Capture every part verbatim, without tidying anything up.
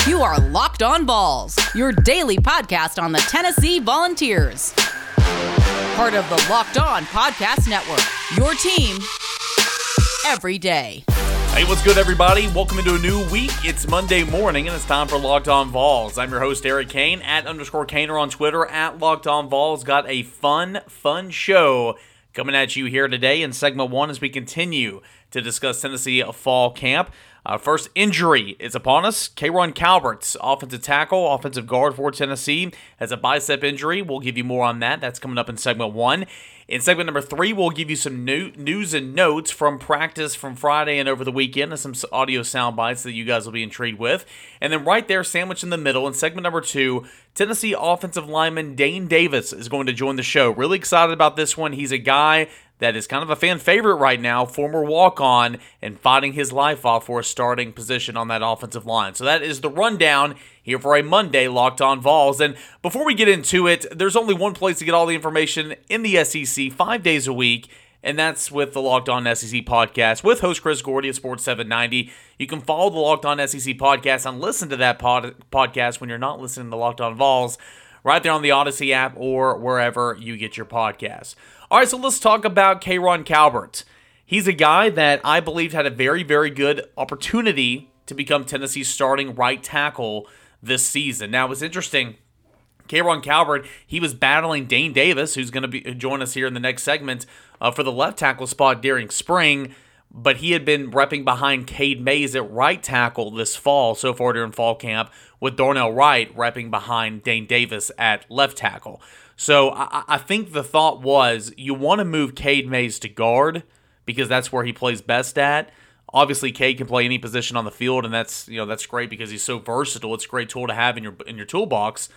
You are Locked On Vols, your daily podcast on the Tennessee Volunteers. Part of the Locked On Podcast Network, your team every day. Hey, what's good, everybody? Welcome into a new week. It's Monday morning, and it's time for Locked On Vols. I'm your host, Eric Kane, at underscore Kaner on Twitter, at Locked On Vols. Got a fun, fun show coming at you here today in segment one as we continue to discuss Tennessee fall camp. Uh, first injury is upon us. K'Ron Calvert, offensive tackle, offensive guard for Tennessee, has a bicep injury. We'll give you more on that. That's coming up in segment one. In segment number three, we'll give you some new news and notes from practice from Friday and over the weekend, and some audio sound bites that you guys will be intrigued with. And then right there, sandwiched in the middle, in segment number two, Tennessee offensive lineman Dane Davis is going to join the show. Really excited about this one. He's a guy that is kind of a fan favorite right now, former walk-on, and fighting his life off for a starting position on that offensive line. So that is the rundown here for a Monday Locked On Vols. And before we get into it, there's only one place to get all the information in the S E C five days a week, and that's with the Locked On S E C podcast with host Chris Gordy at Sports seven ninety. You can follow the Locked On S E C podcast and listen to that pod- podcast when you're not listening to Locked On Vols right there on the Odyssey app or wherever you get your podcasts. All right, so let's talk about K'Ron Calvert. He's a guy that I believe had a very, very good opportunity to become Tennessee's starting right tackle this season. Now, it's interesting. K'Ron Calvert, he was battling Dane Davis, who's going to be join us here in the next segment uh, for the left tackle spot during spring, but he had been repping behind Cade Mays at right tackle this fall, so far during fall camp, with Darnell Wright repping behind Dane Davis at left tackle. So I, I think the thought was you want to move Cade Mays to guard because that's where he plays best at. Obviously, Cade can play any position on the field, and that's you know that's great because he's so versatile. It's a great tool to have in your in your toolbox.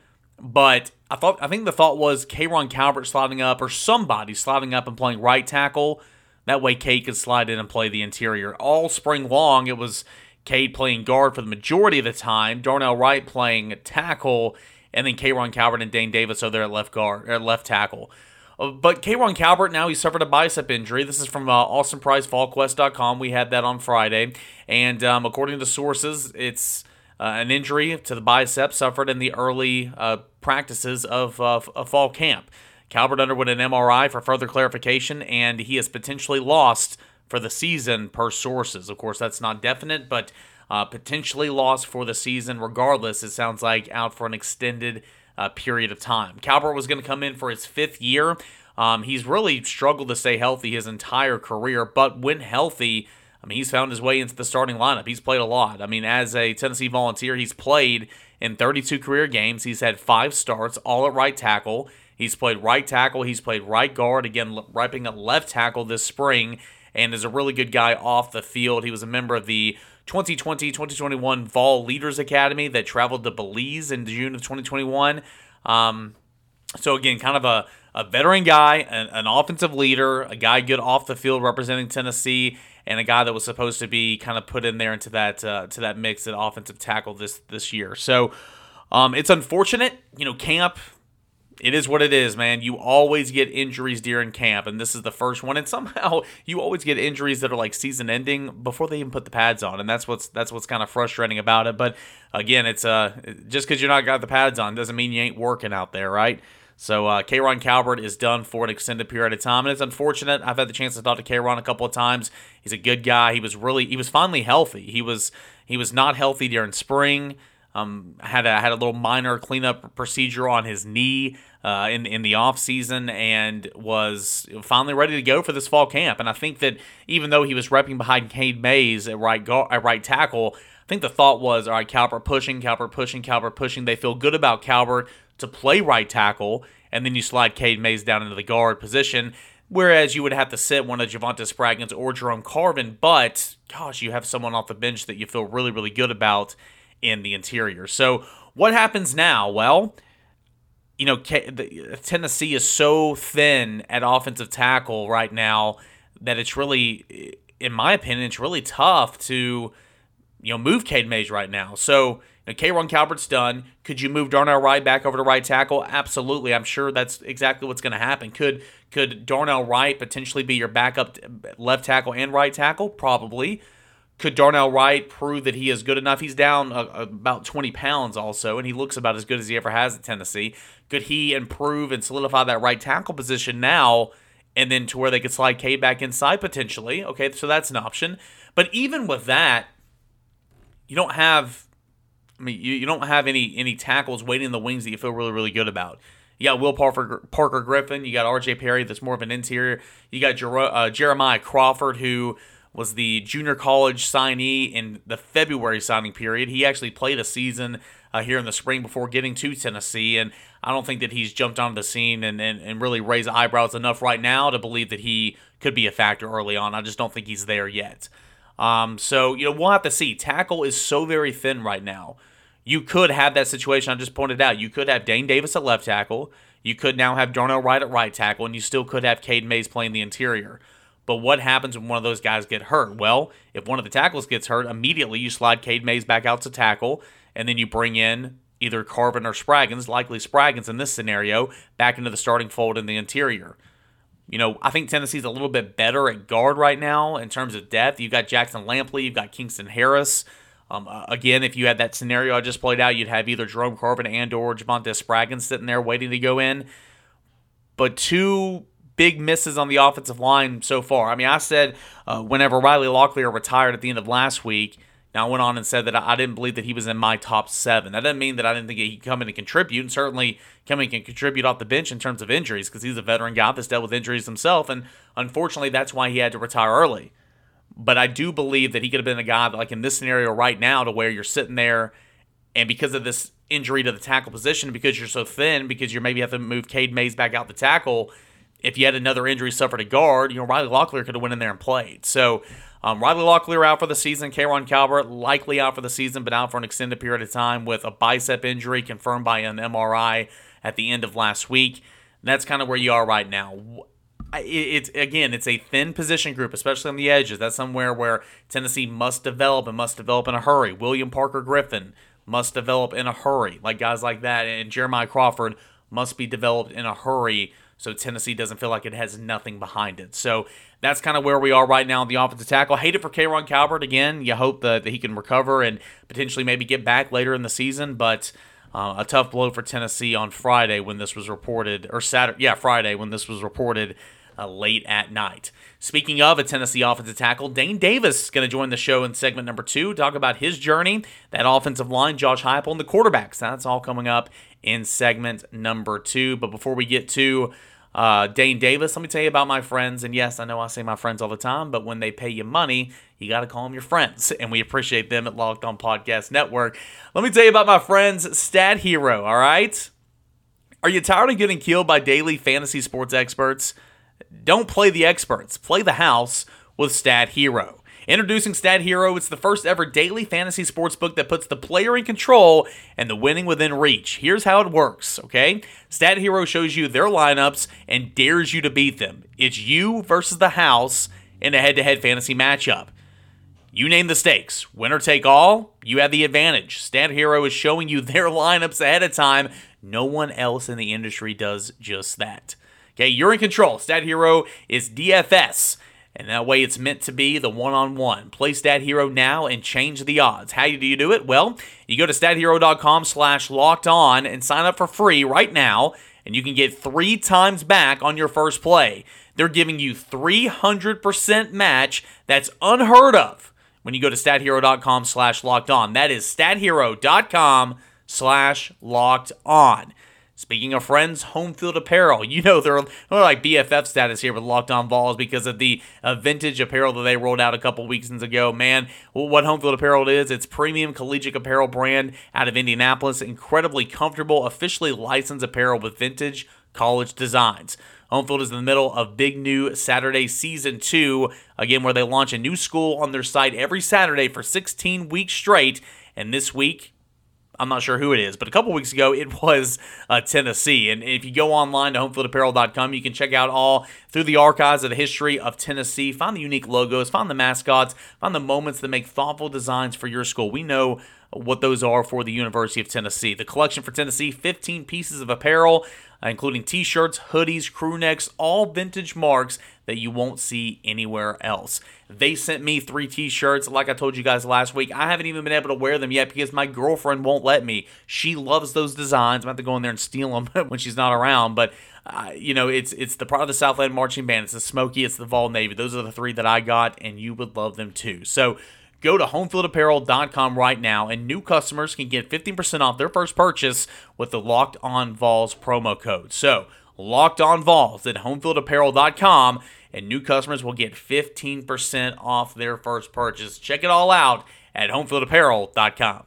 But I thought I think the thought was K'Ron Calvert sliding up or somebody sliding up and playing right tackle. That way, Cade could slide in and play the interior. All spring long, it was Cade playing guard for the majority of the time, Darnell Wright playing tackle, and then K'Ron Calvert and Dane Davis are there at left guard or left tackle. But K'Ron Calvert now, he suffered a bicep injury. This is from uh, Austin Price Fall Quest dot com. We had that on Friday. And um, according to sources, it's uh, an injury to the bicep suffered in the early uh, practices of, uh, of fall camp. Calvert underwent an M R I for further clarification, and he is potentially lost for the season per sources. Of course, that's not definite, but uh, potentially lost for the season. Regardless, it sounds like out for an extended uh, period of time. Calvert was going to come in for his fifth year. Um, he's really struggled to stay healthy his entire career, but when healthy, I mean, he's found his way into the starting lineup. He's played a lot. I mean, as a Tennessee Volunteer, he's played in thirty-two career games. He's had five starts, all at right tackle. He's played right tackle. He's played right guard, again, repping at left tackle this spring, and is a really good guy off the field. He was a member of the twenty twenty twenty twenty-one Vol Leaders Academy that traveled to Belize in June of twenty twenty-one. Um, so, again, kind of a, a veteran guy, an, an offensive leader, a guy good off the field representing Tennessee, and a guy that was supposed to be kind of put in there into that uh, to that mix at offensive tackle this, this year. So, um, it's unfortunate. You know, camp, it is what it is, man. You always get injuries during camp, and this is the first one. And somehow you always get injuries that are like season-ending before they even put the pads on, and that's what's that's what's kind of frustrating about it. But again, it's uh just because you're not got the pads on doesn't mean you ain't working out there, right? So uh, K'Ron Calvert is done for an extended period of time, and it's unfortunate. I've had the chance to talk to K'Ron a couple of times. He's a good guy. He was really he was finally healthy. He was he was not healthy during spring. Um, had a had a little minor cleanup procedure on his knee uh, in in the off season, and was finally ready to go for this fall camp. And I think that even though he was repping behind Cade Mays at right guard, at right tackle, I think the thought was, all right, Calvert pushing, Calvert pushing, Calvert pushing. They feel good about Calvert to play right tackle, and then you slide Cade Mays down into the guard position. Whereas you would have to sit one of Javonte Spraggins or Jerome Carvin, but gosh, you have someone off the bench that you feel really, really good about in the interior. So what happens now? Well, you know, Tennessee is so thin at offensive tackle right now that it's really, in my opinion, it's really tough to, you know, move Cade Mays right now. So, you know, K'Ron Calvert's done. Could you move Darnell Wright back over to right tackle? Absolutely. I'm sure that's exactly what's going to happen. Could could Darnell Wright potentially be your backup left tackle and right tackle? Probably. could Darnell Wright prove that he is good enough? He's down uh, about twenty pounds also, and he looks about as good as he ever has at Tennessee. Could he improve and solidify that right tackle position now, and then to where they could slide Cade back inside potentially? Okay, so that's an option. But even with that, you don't have, I mean, you, you don't have any any tackles waiting in the wings that you feel really, really good about. You got Will Parker, Parker Griffin. You got R J Perry, that's more of an interior. You got Jer- uh, Jeremiah Crawford, who was the junior college signee in the February signing period. He actually played a season uh, here in the spring before getting to Tennessee, and I don't think that he's jumped onto the scene and, and, and really raised eyebrows enough right now to believe that he could be a factor early on. I just don't think he's there yet. Um, so, you know, we'll have to see. Tackle is so very thin right now. You could have that situation I just pointed out. You could have Dane Davis at left tackle. You could now have Darnell Wright at right tackle, and you still could have Cade Mays playing the interior. But what happens when one of those guys get hurt? Well, if one of the tackles gets hurt, immediately you slide Cade Mays back out to tackle, and then you bring in either Carvin or Spraggins, likely Spraggins in this scenario, back into the starting fold in the interior. You know, I think Tennessee's a little bit better at guard right now in terms of depth. You've got Jackson Lampley, you've got Kingston Harris. Um, uh, again, if you had that scenario I just played out, you'd have either Jerome Carvin and or Javonte Spraggins sitting there waiting to go in. But two big misses on the offensive line so far. I mean, I said uh, whenever Riley Locklear retired at the end of last week, now I went on and said that I didn't believe that he was in my top seven. That doesn't mean that I didn't think he could come in and contribute, and certainly come in and contribute off the bench in terms of injuries, because he's a veteran guy that's dealt with injuries himself, and unfortunately that's why he had to retire early. But I do believe that he could have been a guy that, like in this scenario right now, to where you're sitting there, and because of this injury to the tackle position, because you're so thin, because you maybe have to move Cade Mays back out the tackle, if you had another injury suffered a guard, you know, Riley Locklear could have went in there and played. So um, Riley Locklear out for the season. K'Ron Calvert likely out for the season, but out for an extended period of time with a bicep injury confirmed by an M R I at the end of last week. And that's kind of where you are right now. It's again, it's a thin position group, especially on the edges. That's somewhere where Tennessee must develop and must develop in a hurry. William Parker Griffin must develop in a hurry, like guys like that, and Jeremiah Crawford must be developed in a hurry, so Tennessee doesn't feel like it has nothing behind it. So that's kind of where we are right now on the offensive tackle. Hate it for K'Ron Calvert. Again, you hope that, that he can recover and potentially maybe get back later in the season, but uh, a tough blow for Tennessee on Friday when this was reported, or Saturday, yeah, Friday when this was reported uh, late at night. Speaking of a Tennessee offensive tackle, Dane Davis is going to join the show in segment number two, talk about his journey, that offensive line, Josh Heupel, and the quarterbacks. That's all coming up in segment number two. But before we get to Uh, Dane Davis, let me tell you about my friends. And yes, I know I say my friends all the time, but when they pay you money, you got to call them your friends. And we appreciate them at Locked On Podcast Network. Let me tell you about my friends, Stat Hero, all right? Are you tired of getting killed by daily fantasy sports experts? Don't play the experts. Play the house with Stat Hero. Introducing Stat Hero, it's the first ever daily fantasy sports book that puts the player in control and the winning within reach. Here's how it works, okay? Stat Hero shows you their lineups and dares you to beat them. It's you versus the house in a head-to-head fantasy matchup. You name the stakes. Winner take all, you have the advantage. Stat Hero is showing you their lineups ahead of time. No one else in the industry does just that. Okay, you're in control. Stat Hero is D F S. And that way it's meant to be the one-on-one. Play Stat Hero now and change the odds. How do you do it? Well, you go to stathero.com slash locked on and sign up for free right now, and you can get three times back on your first play. They're giving you three hundred percent match. That's unheard of when you go to stathero.com slash locked on. That is stathero.com slash locked on. Speaking of friends, Home Field Apparel. You know they're, they're like B F F status here with Locked On Vols because of the uh, vintage apparel that they rolled out a couple weeks ago. Man, what Home Field Apparel is, it's premium collegiate apparel brand out of Indianapolis. Incredibly comfortable, officially licensed apparel with vintage college designs. Home Field is in the middle of Big New Saturday Season two, again, where they launch a new school on their site every Saturday for sixteen weeks straight. And this week, I'm not sure who it is, but a couple weeks ago, it was uh, Tennessee. And if you go online to home field apparel dot com, you can check out all through the archives of the history of Tennessee, find the unique logos, find the mascots, find the moments that make thoughtful designs for your school. We know what those are for the University of Tennessee. The collection for Tennessee, fifteen pieces of apparel. uh, including t-shirts, hoodies, crew necks, all vintage marks that you won't see anywhere else. They sent me three t-shirts. Like I told you guys last week, I haven't even been able to wear them yet because my girlfriend won't let me. She loves those designs. I'm about to go in there and steal them when she's not around, but Uh, you know, it's it's the Pride of the Southland Marching Band, it's the Smoky, it's the Vol Navy. Those are the three that I got, and you would love them too. So go to home field apparel dot com right now, and new customers can get fifteen percent off their first purchase with the Locked On Vols promo code. So Locked On Vols at home field apparel dot com, and new customers will get fifteen percent off their first purchase. Check it all out at home field apparel dot com.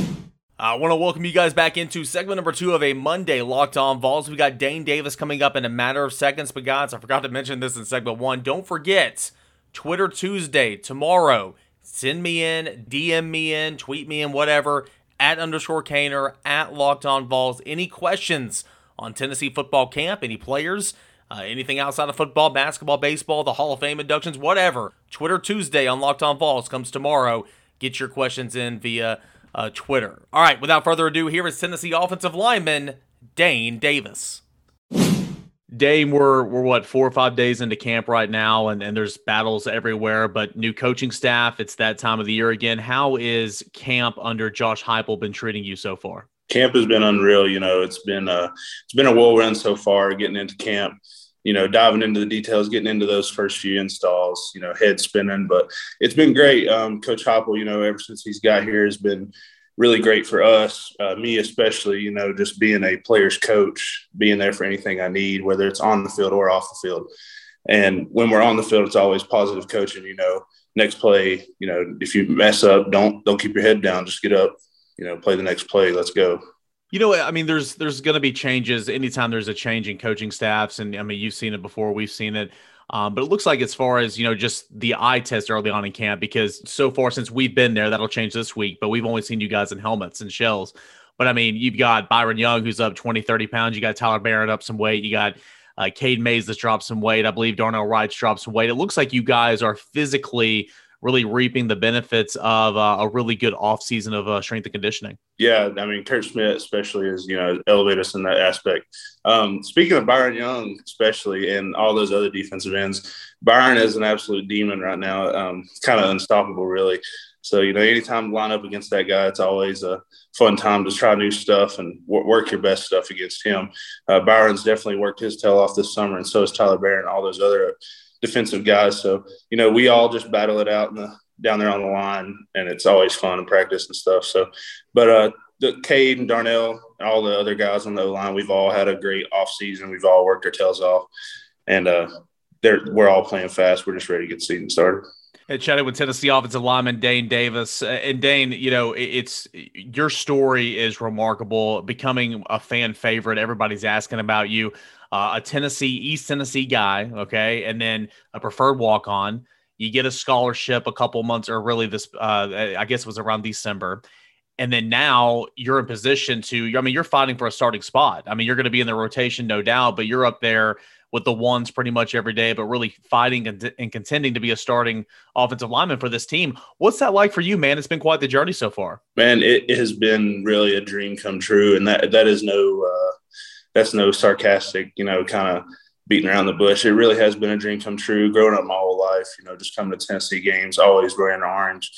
I want to welcome you guys back into segment number two of a Monday Locked On Vols. We got Dane Davis coming up in a matter of seconds, but guys, I forgot to mention this in segment one. Don't forget, Twitter Tuesday tomorrow. Send me in, D M me in, tweet me in, whatever, at underscore Caner, at Locked On Vols. Any questions on Tennessee football camp, any players, uh, anything outside of football, basketball, baseball, the Hall of Fame inductions, whatever. Twitter Tuesday on Locked On Vols comes tomorrow. Get your questions in via Uh, Twitter. All right, without further ado, here is Tennessee offensive lineman Dane Davis. Dane, we're, we're what, four or five days into camp right now, and, and there's battles everywhere, but new coaching staff, it's that time of the year again. How is camp under Josh Heupel been treating you so far? Camp has been unreal. You know, it's been a, it's been a whirlwind so far getting into camp. You know, diving into the details, getting into those first few installs, you know, head spinning. But it's been great. Um, Coach Heupel, you know, ever since he's got here has been really great for us, uh, me especially, you know, just being a player's coach, being there for anything I need, whether it's on the field or off the field. And when we're on the field, it's always positive coaching, you know, next play, you know, if you mess up, don't don't keep your head down, just get up, you know, play the next play, let's go. You know, I mean, there's there's going to be changes anytime there's a change in coaching staffs. And, I mean, you've seen it before. We've seen it. Um, but it looks like as far as, you know, just the eye test early on in camp, because so far since we've been there, that'll change this week. But we've only seen you guys in helmets and shells. But, I mean, you've got Byron Young, who's up twenty, thirty pounds. You got Tyler Barron up some weight. You got uh, Cade Mays that's dropped some weight. I believe Darnell Wright's dropped some weight. It looks like you guys are physically really reaping the benefits of uh, a really good offseason of uh, strength and conditioning. Yeah, I mean, Kurt Smith especially is, you know, elevated us in that aspect. Um, speaking of Byron Young especially and all those other defensive ends, Byron is an absolute demon right now. Um, it's kind of unstoppable, really. So, you know, anytime you line up against that guy, it's always a fun time to try new stuff and w- work your best stuff against him. Uh, Byron's definitely worked his tail off this summer, and so has Tyler Barron and all those other defensive guys. So, you know, we all just battle it out in the, down there on the line, and it's always fun in practice and stuff. So, but uh, the Cade and Darnell and all the other guys on the O-line, we've all had a great offseason. We've all worked our tails off, and uh, they're, we're all playing fast. We're just ready to get the season started. Hey, chatted with Tennessee offensive lineman Dane Davis. Uh, and Dane, you know, it, it's your story is remarkable, becoming a fan favorite. Everybody's asking about you. Uh, a Tennessee, East Tennessee guy, okay, and then a preferred walk-on. You get a scholarship a couple months, or really this, uh, I guess it was around December. And then now you're in position to, I mean, you're fighting for a starting spot. I mean, you're going to be in the rotation, no doubt, but you're up there with the ones pretty much every day, but really fighting and, and contending to be a starting offensive lineman for this team. What's that like for you, man? It's been quite the journey so far. Man, it, it has been really a dream come true, and that that is no uh, that's no sarcastic, you know, kind of beating around the bush. It really has been a dream come true. Growing up my whole life, you know, just coming to Tennessee games, always wearing orange.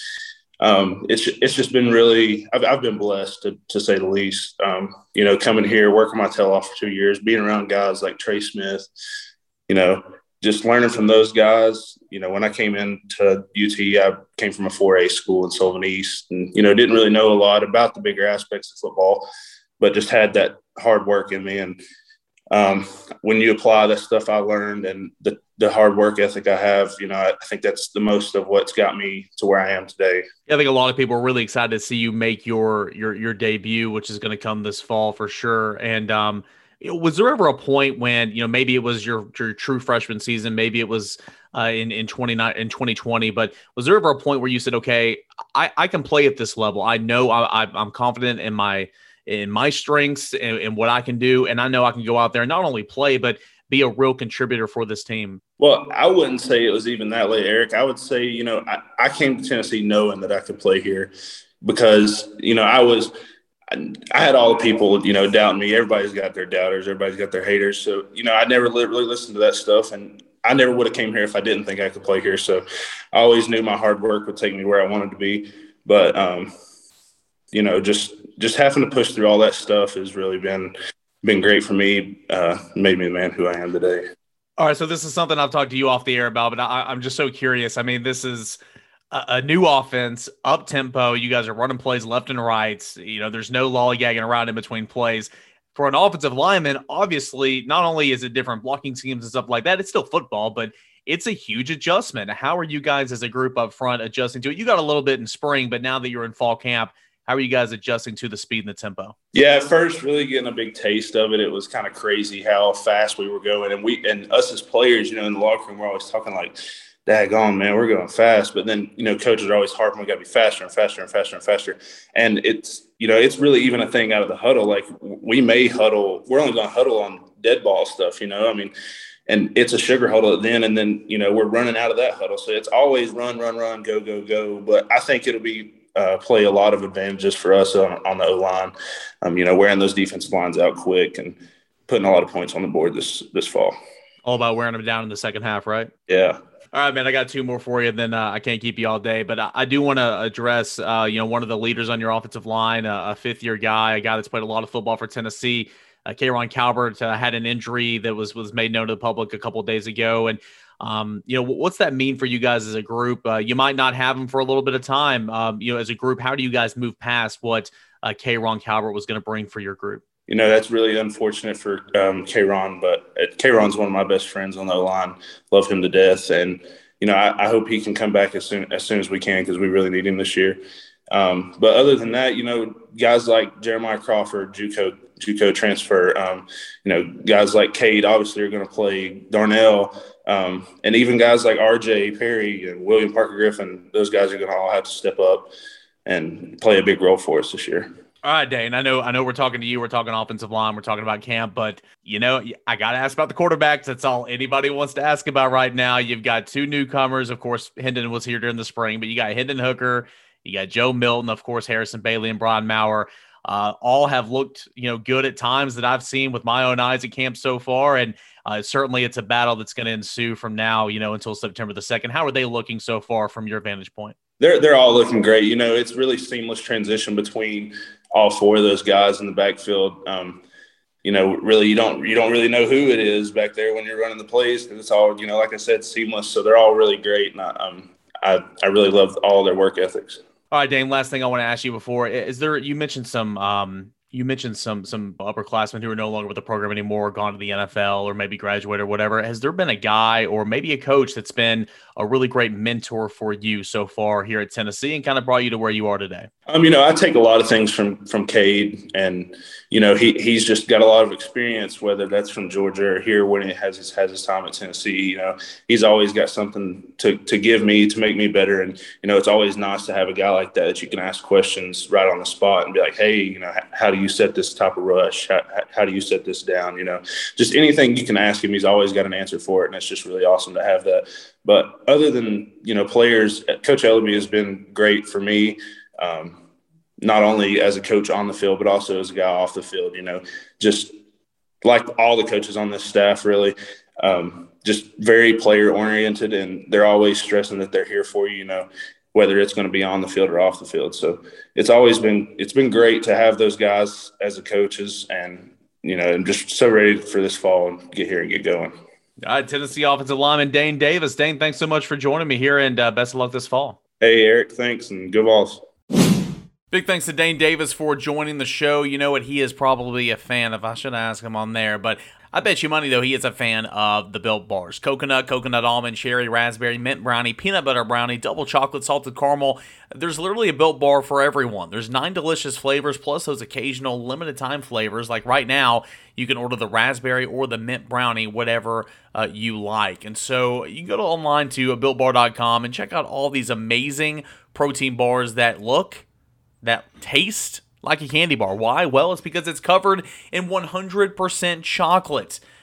Um, it's it's just been really I've, I've been blessed to, to say the least. Um, you know, coming here, working my tail off for two years, being around guys like Trey Smith, you know, just learning from those guys. You know, when I came into U T, I came from a four A school in Sullivan East, and you know, didn't really know a lot about the bigger aspects of football, but just had that hard work in me. And um, when you apply that stuff I learned and the the hard work ethic I have, you know, I think that's the most of what's got me to where I am today. I think a lot of people are really excited to see you make your your your debut, which is going to come this fall for sure. And um, was there ever a point when, you know, maybe it was your your true freshman season, maybe it was uh, in in twenty in twenty twenty, but was there ever a point where you said, okay, I, I can play at this level. I know I, I'm confident in my in my strengths and, and what I can do, and I know I can go out there and not only play, but be a real contributor for this team? Well, I wouldn't say it was even that late, Eric. I would say, you know, I, I came to Tennessee knowing that I could play here because, you know, I was I, I had all the people, you know, doubting me. Everybody's got their doubters. Everybody's got their haters. So, you know, I never li- really listened to that stuff. And I never would have came here if I didn't think I could play here. So I always knew my hard work would take me where I wanted to be. But, um, you know, just just having to push through all that stuff has really been been great for me, uh, made me the man who I am today. All right, so this is something I've talked to you off the air about, but I, I'm just so curious. I mean, this is a, a new offense, up-tempo. You guys are running plays left and right. You know, there's no lollygagging around in between plays. For an offensive lineman, obviously, not only is it different blocking schemes and stuff like that, it's still football, but it's a huge adjustment. How are you guys as a group up front adjusting to it? You got a little bit in spring, but now that you're in fall camp, how are you guys adjusting to the speed and the tempo? Yeah, at first, really getting a big taste of it. It was kind of crazy how fast we were going. And we and us as players, you know, in the locker room, we're always talking like, daggone, man, we're going fast. But then, you know, coaches are always harping, we got to be faster and faster and faster and faster. And it's, you know, it's really even a thing out of the huddle. Like, we may huddle. We're only going to huddle on dead ball stuff, you know. I mean, and it's a sugar huddle then. And then, you know, we're running out of that huddle. So it's always run, run, run, go, go, go. But I think it'll be uh, play a lot of advantages for us on, on the O-line, um, you know, wearing those defensive lines out quick and putting a lot of points on the board this this fall. All about wearing them down in the second half, right? Yeah. All right, man, I got two more for you, and then uh, I can't keep you all day. But I, I do want to address, uh, you know, one of the leaders on your offensive line, uh, a fifth-year guy, a guy that's played a lot of football for Tennessee. Uh, K'Ron Calvert uh, had an injury that was was made known to the public a couple of days ago. And, um, you know, what's that mean for you guys as a group? Uh, you might not have him for a little bit of time. Um, you know, as a group, how do you guys move past what uh, K'Ron Calvert was going to bring for your group? You know, that's really unfortunate for um, K'Ron, but K'Ron's one of my best friends on the line. Love him to death. And, you know, I, I hope he can come back as soon as soon as we can, because we really need him this year. Um, but other than that, you know, guys like Jeremiah Crawford, JUCO, JUCO transfer, um, you know, guys like Cade obviously are going to play, Darnell, um, and even guys like R J Perry and William Parker Griffin. Those guys are going to all have to step up and play a big role for us this year. All right, Dane, I know I know we're talking to you. We're talking offensive line. We're talking about camp. But, you know, I got to ask about the quarterbacks. That's all anybody wants to ask about right now. You've got two newcomers. Of course, Hendon was here during the spring, but you got Hendon Hooker. You got Joe Milton, of course, Harrison Bailey and Brian Maurer. Uh, all have looked, you know, good at times that I've seen with my own eyes at camp so far. And uh, certainly it's a battle that's going to ensue from now, you know, until September the second. How are they looking so far from your vantage point? They're they're all looking great. You know, it's really seamless transition between all four of those guys in the backfield. Um, you know, really, you don't you don't really know who it is back there when you're running the plays, because it's all, you know, like I said, seamless. So they're all really great, and I, um, I I really love all their work ethics. All right, Dane. Last thing I want to ask you before is there. You mentioned some. Um, you mentioned some some upperclassmen who are no longer with the program anymore, gone to the N F L or maybe graduated or whatever. Has there been a guy or maybe a coach that's been a really great mentor for you so far here at Tennessee and kind of brought you to where you are today? Um, you know, I take a lot of things from from Cade, and you know, he he's just got a lot of experience, whether that's from Georgia or here when he has his has his time at Tennessee. You know, he's always got something to to give me to make me better, and you know, it's always nice to have a guy like that that you can ask questions right on the spot and be like, hey, you know, how do you set this type of rush? How, how do you set this down? You know, just anything you can ask him, he's always got an answer for it, and it's just really awesome to have that. But other than, you know, players, Coach Ellaby has been great for me, um, not only as a coach on the field, but also as a guy off the field, you know, just like all the coaches on this staff, really, um, just very player oriented, and they're always stressing that they're here for you, you know, whether it's going to be on the field or off the field. So it's always been, it's been great to have those guys as the coaches, and, you know, I'm just so ready for this fall and get here and get going. All right, Tennessee offensive lineman Dane Davis. Dane, thanks so much for joining me here, and uh, best of luck this fall. Hey, Eric, thanks, and good balls. Big thanks to Dane Davis for joining the show. You know what? He is probably a fan of. I should ask him on there, but I bet you money, though, he is a fan of the Built Bars. Coconut, coconut almond, cherry, raspberry, mint brownie, peanut butter brownie, double chocolate, salted caramel. There's literally a Built Bar for everyone. There's nine delicious flavors, plus those occasional limited time flavors. Like right now, you can order the raspberry or the mint brownie, whatever uh, you like. And so you can go to online to built bar dot com and check out all these amazing protein bars that look, that taste like a candy bar. Why? Well, it's because it's covered in one hundred percent chocolate.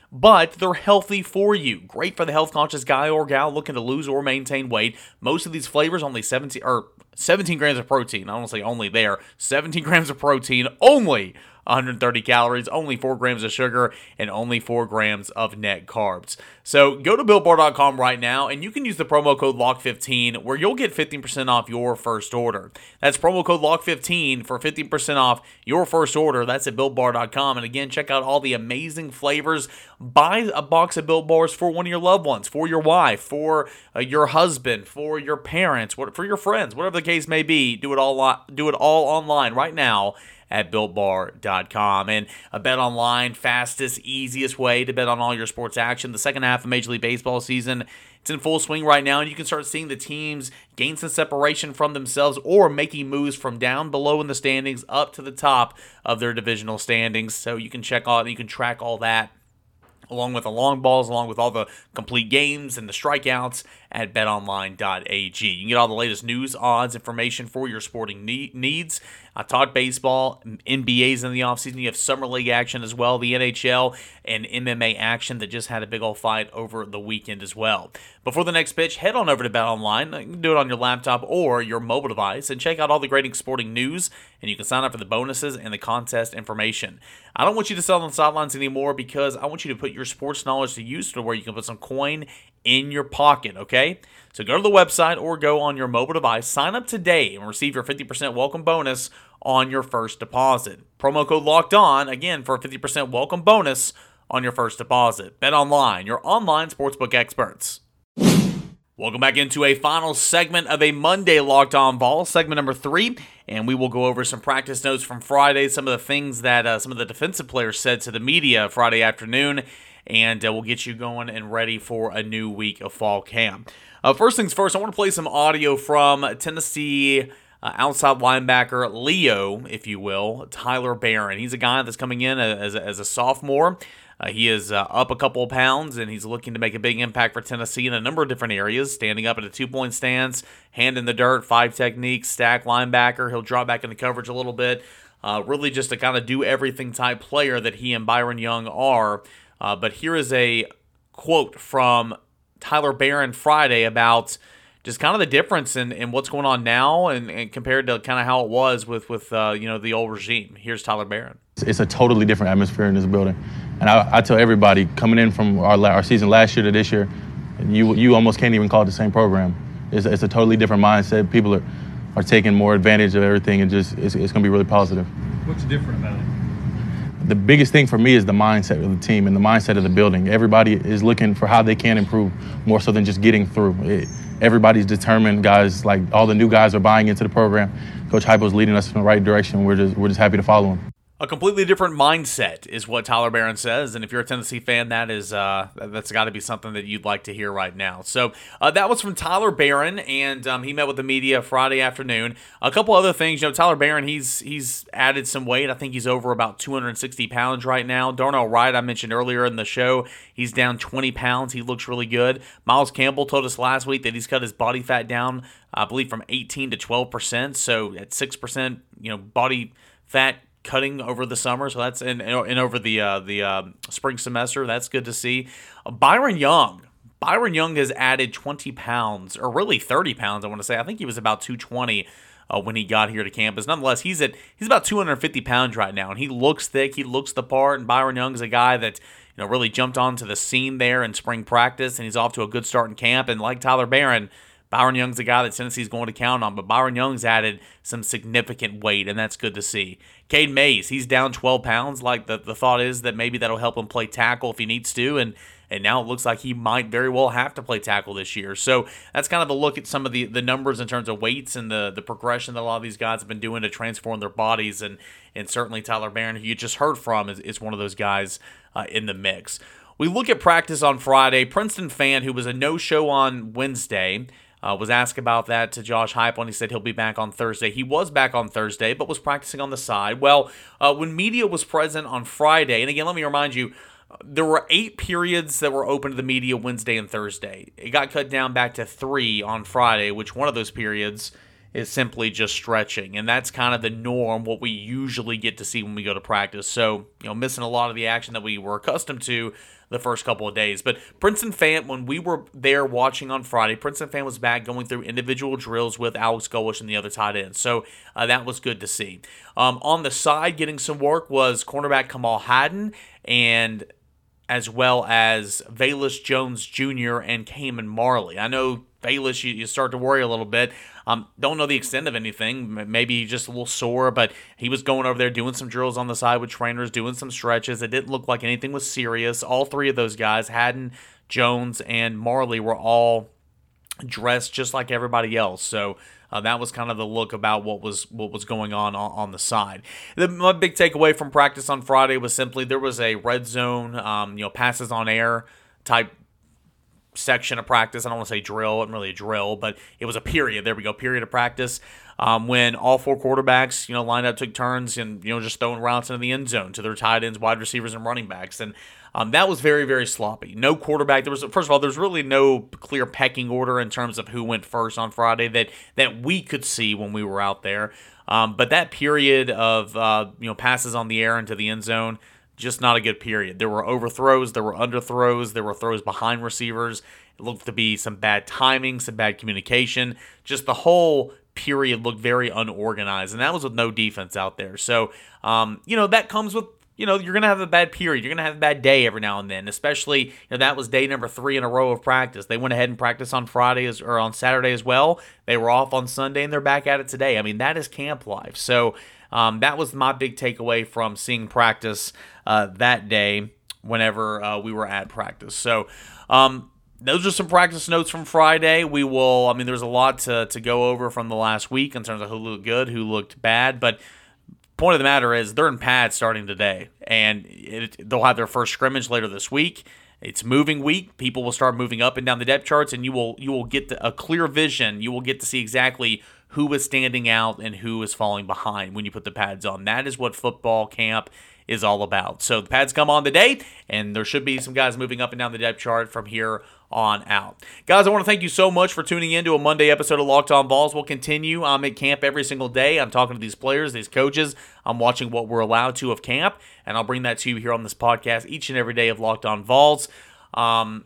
but they're healthy for you. Great for the health-conscious guy or gal looking to lose or maintain weight. Most of these flavors only seventeen or seventeen grams of protein. I don't want to say only there. seventeen grams of protein, only one hundred thirty calories, only four grams of sugar, and only four grams of net carbs. So go to built bar dot com right now, and you can use the promo code lock fifteen, where you'll get fifteen percent off your first order. That's promo code lock fifteen for fifteen percent off your first order. That's at built bar dot com. And again, check out all the amazing flavors. Buy a box of Built Bars for one of your loved ones, for your wife, for uh, your husband, for your parents, what, for your friends, whatever the case may be. Do it all, do it all online right now at built bar dot com. And a Bet Online, fastest, easiest way to bet on all your sports action. The second half of Major League Baseball season, it's in full swing right now, and you can start seeing the teams gain some separation from themselves or making moves from down below in the standings up to the top of their divisional standings. So you can check out, you can track all that, along with the long balls, along with all the complete games and the strikeouts at bet online dot a g. You can get all the latest news, odds, information for your sporting need- needs. I talk baseball, N B A's in the offseason. You have Summer League action as well, the N H L, and M M A action that just had a big old fight over the weekend as well. Before the next pitch, head on over to BetOnline. You can do it on your laptop or your mobile device and check out all the great sporting news, and you can sign up for the bonuses and the contest information. I don't want you to sit on the sidelines anymore because I want you to put your sports knowledge to use to where you can put some coin in your pocket, okay? So go to the website or go on your mobile device, sign up today, and receive your fifty percent welcome bonus on your first deposit. Promo code Locked On, again, for a fifty percent welcome bonus on your first deposit. BetOnline, your online sportsbook experts. Welcome back into a final segment of a Monday Locked On Vols, segment number three, and we will go over some practice notes from Friday, some of the things that uh, some of the defensive players said to the media Friday afternoon, and uh, we'll get you going and ready for a new week of fall camp. Uh, first things first, I want to play some audio from Tennessee uh, outside linebacker Leo, if you will, Tyler Barron. He's a guy that's coming in as a, as a sophomore. Uh, he is uh, up a couple of pounds, and he's looking to make a big impact for Tennessee in a number of different areas, standing up at a two-point stance, hand in the dirt, five techniques, stack linebacker. He'll drop back into coverage a little bit. Uh, really just a kind of do-everything type player that he and Byron Young are. Uh, but here is a quote from Tyler Barron Friday about just kind of the difference in, in what's going on now and, and compared to kind of how it was with, with uh, you know, the old regime. Here's Tyler Barron. It's a totally different atmosphere in this building. And I, I tell everybody, coming in from our, our season last year to this year, you you almost can't even call it the same program. It's, it's a totally different mindset. People are, are taking more advantage of everything, and just it's, it's going to be really positive. What's different about it? The biggest thing for me is the mindset of the team and the mindset of the building. Everybody is looking for how they can improve more so than just getting through. It, everybody's determined. Guys, like all the new guys are buying into the program. Coach Heupel's leading us in the right direction. We're just we're just happy to follow him. A completely different mindset is what Tyler Barron says, and if you're a Tennessee fan, that is uh, that's got to be something that you'd like to hear right now. So uh, that was from Tyler Barron, and um, he met with the media Friday afternoon. A couple other things, you know, Tyler Barron, he's he's added some weight. I think he's over about two hundred sixty pounds right now. Darnell Wright, I mentioned earlier in the show, he's down twenty pounds. He looks really good. Miles Campbell told us last week that he's cut his body fat down, I believe, from eighteen to twelve percent. So at six percent, you know, body fat cutting over the summer, so that's and, and over the uh, the uh, spring semester. That's good to see. Uh, Byron Young, Byron Young has added twenty pounds, or really thirty pounds. I want to say. I think he was about two twenty uh, when he got here to campus. Nonetheless, he's at he's about two hundred fifty pounds right now, and he looks thick. He looks the part. And Byron Young is a guy that you know really jumped onto the scene there in spring practice, and he's off to a good start in camp. And like Tyler Barron, Byron Young's a guy that Tennessee's going to count on, but Byron Young's added some significant weight, and that's good to see. Cade Mays, he's down twelve pounds. Like the, the thought is that maybe that'll help him play tackle if he needs to, and and now it looks like he might very well have to play tackle this year. So that's kind of a look at some of the, the numbers in terms of weights and the, the progression that a lot of these guys have been doing to transform their bodies, and and certainly Tyler Barron, who you just heard from, is, is one of those guys uh, in the mix. We look at practice on Friday. Princeton fan, who was a no-show on Wednesday, Uh, was asked about that to Josh Heupel, and he said he'll be back on Thursday. He was back on Thursday, but was practicing on the side. Well, uh, when media was present on Friday, and again, let me remind you, there were eight periods that were open to the media Wednesday and Thursday. It got cut down back to three on Friday, which one of those periods is simply just stretching. And that's kind of the norm, what we usually get to see when we go to practice. So, you know, missing a lot of the action that we were accustomed to the first couple of days. But Princeton Fant, when we were there watching on Friday, Princeton Fant was back going through individual drills with Alex Golesh and the other tight ends. So uh, that was good to see. Um, on the side, getting some work was cornerback Kamal Hadden, and as well as Velus Jones Junior and Cayman Marley. I know Velus, you, you start to worry a little bit. Um, don't know the extent of anything. Maybe just a little sore, but he was going over there doing some drills on the side with trainers, doing some stretches. It didn't look like anything was serious. All three of those guys, Hadden, Jones, and Marley, were all dressed just like everybody else. So uh, that was kind of the look about what was what was going on on, on the side. The, my big takeaway from practice on Friday was simply there was a red zone, um, you know, passes on air type section of practice. I don't want to say drill, it wasn't really a drill, but it was a period. There we go, period of practice. Um, when all four quarterbacks, you know, lined up, took turns, and you know, just throwing routes into the end zone to their tight ends, wide receivers, and running backs, and um, that was very, very sloppy. No quarterback. There was first of all, there's really no clear pecking order in terms of who went first on Friday that that we could see when we were out there. Um, but that period of uh, you know passes on the air into the end zone, just not a good period. There were overthrows, there were underthrows, there were throws behind receivers. It looked to be some bad timing, some bad communication. Just the whole period looked very unorganized, and that was with no defense out there. So, um, you know, that comes with, you know, you're going to have a bad period. You're going to have a bad day every now and then, especially, you know, that was day number three in a row of practice. They went ahead and practiced on Friday as, or on Saturday as well. They were off on Sunday, and they're back at it today. I mean, that is camp life. So, Um, that was my big takeaway from seeing practice uh, that day whenever uh, we were at practice. So um, those are some practice notes from Friday. We will, I mean, there's a lot to, to go over from the last week in terms of who looked good, who looked bad, but point of the matter is they're in pads starting today, and it, they'll have their first scrimmage later this week. It's moving week. People will start moving up and down the depth charts, and you will you will get the, a clear vision. You will get to see exactly who is standing out and who is falling behind when you put the pads on. That is what football camp is all about. So the pads come on today, and there should be some guys moving up and down the depth chart from here on out. Guys, I want to thank you so much for tuning in to a Monday episode of Locked On Vols. We'll continue. I'm at camp every single day. I'm talking to these players, these coaches. I'm watching what we're allowed to of camp, and I'll bring that to you here on this podcast each and every day of Locked On Vols. Um,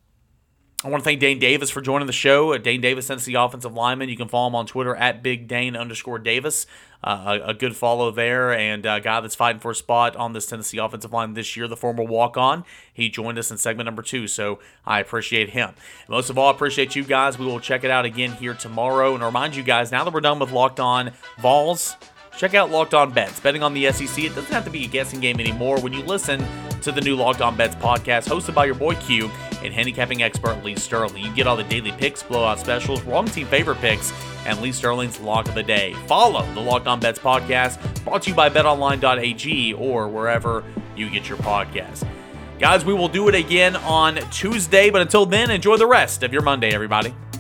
I want to thank Dane Davis for joining the show. Dane Davis, Tennessee offensive lineman. You can follow him on Twitter at Big Dane underscore Davis. Uh, a, a good follow there, and a guy that's fighting for a spot on this Tennessee offensive line this year, the former walk-on. He joined us in segment number two, so I appreciate him. Most of all, I appreciate you guys. We will check it out again here tomorrow. And remind you guys, now that we're done with Locked On Vols, check out Locked On Bets. Betting on the S E C, it doesn't have to be a guessing game anymore when you listen to the new Locked On Bets podcast hosted by your boy Q and handicapping expert Lee Sterling. You get all the daily picks, blowout specials, wrong team favorite picks, and Lee Sterling's Lock of the Day. Follow the Locked On Bets podcast, brought to you by bet online dot a g or wherever you get your podcasts. Guys, we will do it again on Tuesday, but until then, enjoy the rest of your Monday, everybody.